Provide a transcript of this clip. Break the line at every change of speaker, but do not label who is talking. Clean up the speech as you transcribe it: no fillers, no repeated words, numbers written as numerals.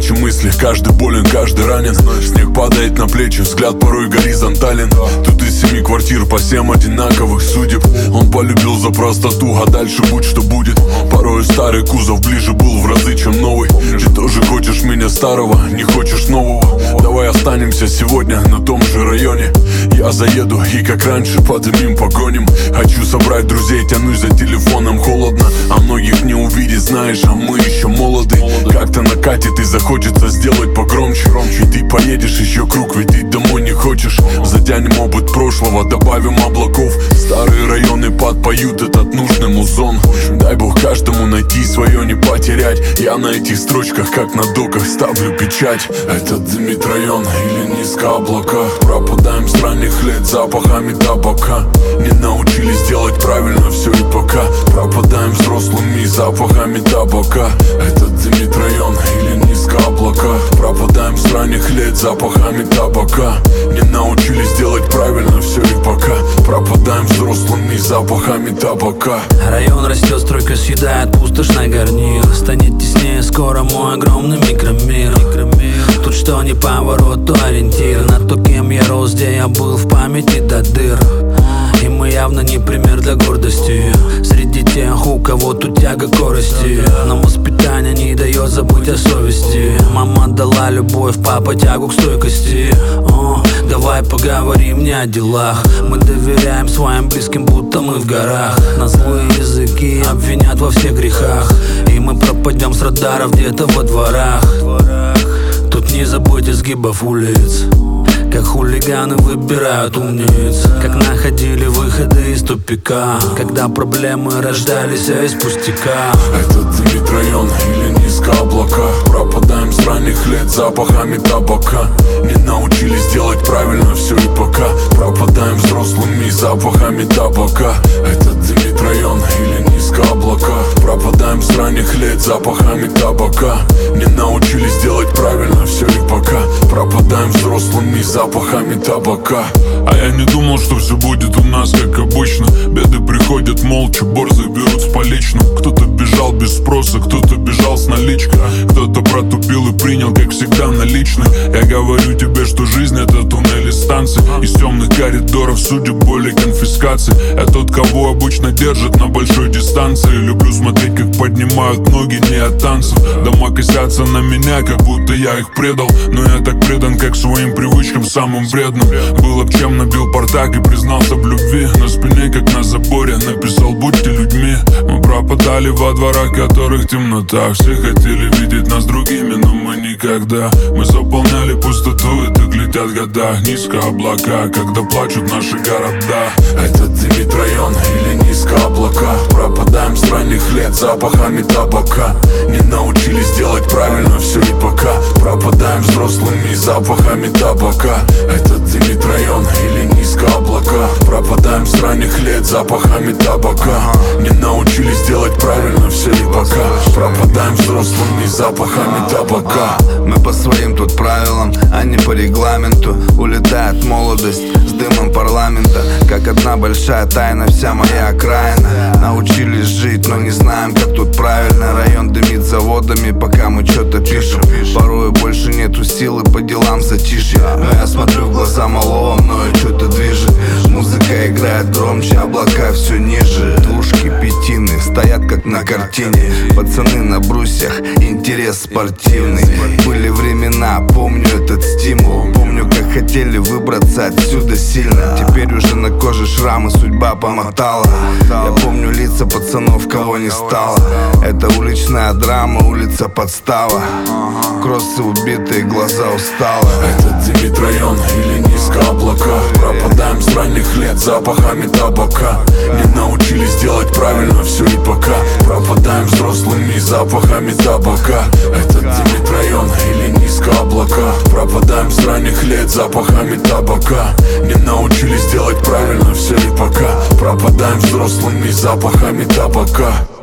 иначе мысли. Каждый болен, каждый ранен. Снег падает на плечи, взгляд порой горизонтален. Тут из 7 квартир по 7 одинаковых судеб. Он полюбил за простоту, а дальше будь что будет. Порой старый кузов ближе был в разы, чем новый. Ты тоже хочешь меня старого, не хочешь нового. Давай останемся сегодня на том же районе. Я заеду и как раньше подымим, погоним. Хочу собрать друзей, тянусь за телефоном. Холодно, а многих не увидеть, знаешь, а мы еще молоды. Как-то накатит и захочется сделать погромче. И ты поедешь еще круг, ведь ты домой не хочешь. Затянем опыт прошлого, добавим облаков. Старые районы подпоют этот нужный музон. Дай бог каждому найти свое, не потерять. Я на этих строчках, как на доках, ставлю печать. Это дымит район или низко облака. Пропадаем с ранних лет запахами табака. Не научились делать правильно все и пока. Пропадаем взрослыми запахами табака. Это дымит район или низко облака. Пропадаем с ранних лет запахами табака. Не научились делать правильно все и пока. Пропадаем взрослыми запахами табака.
Район растет, стройка съедает пустошный гарнир. Станет теснее скоро мой огромный микромир. Тут что ни поворот, то ориентир на то, кем я рос, где я был в памяти до дыр. И мы явно не пример для гордости среди тех, у кого тут тяга к корости. Нам воспитание не дает забыть о совести. Мама дала любовь, папа тягу к стойкости. Давай поговорим не о делах. Мы доверяем своим близким, будто мы в горах. На злые языки обвинят во всех грехах. И мы пропадем с радаров где-то во дворах. Тут не забудь изгибов улиц, как хулиганы выбирают умниц, как находили выходы из тупика, когда проблемы рождались из пустяка.
Это дымит район или низко облака. Пропадаем с ранних лет запахами табака. Не научились делать правильно все и пока. Пропадаем взрослыми запахами табака. Это дымит район или низко облака. Пропадаем с ранних лет запахами табака. Не научились делать правильно все и пока. Пропадаем взрослыми запахами табака. А я не думал, что все будет у нас как обычно. Беды приходят молча, борзы берут с поличным. Кто-то бежал без спроса, кто-то бежал с наличкой. Кто-то протупил и принял, как всегда, наличный. Я говорю тебе, что жизнь это туннели станций. Из темных коридоров судеб, боли, конфискации. Я тот, кого обычно держат на большой дистанции. Люблю смотреть, как поднимают ноги не от танцев. Дома косятся на меня, как будто я их предал. Но я так предан, как своим привычкам самым вредным. Было б чем набил бардак и признался в любви. На спине, как на заборе, написал: будьте людьми. Мы пропадали во дворах, которых темнота. Все хотели видеть нас другими, но мы никогда. Мы заполняли пустоту, и так летят года. Низко облака, когда плачут наши города. Это дымит район или низко облака. Пропадаем с ранних лет запахами табака. Не научились делать правильно все и пока. Пропадаем взрослыми запахами табака. Это дымит район или низко облака. Пропадаем с ранних лет запахами табака. Не научились делать правильно все и пока. Пропадаем взрослыми запахами табака.
Мы по своим тут правилам, а не по регламенту. Улетает молодость с дымом парламента. Как одна большая тайна вся моя окраина. Научились жить, но не знаем, как тут правильно. Район дымит заводами, пока мы что-то пишем. Порой больше нету силы по делам в затишье. Но я смотрю в глаза малого, мною что-то движет. Музыка играет громче, облака все ниже. Двушки, пятины стоят как на картине. Пацаны на брусьях, интерес спортивный. Были времена, помню этот стимул. Помню, как хотели выбраться отсюда сильно. Теперь уже на коже шрамы, судьба помотала. Я помню лица пацанов, кого не стало. Это уличная драма, улица подстава. Кроссы убитые, глаза устало.
Это дымит район или низко облака. Пропадаем с ранних лет запахами табака. Не научились делать правильно все и пока. Пропадаем взрослыми запахами табака. Это дымит район или низко облака. Пропадаем с ранних лет запахами табака. Не научились делать правильно все и пока. Пропадаем взрослыми запахами табака.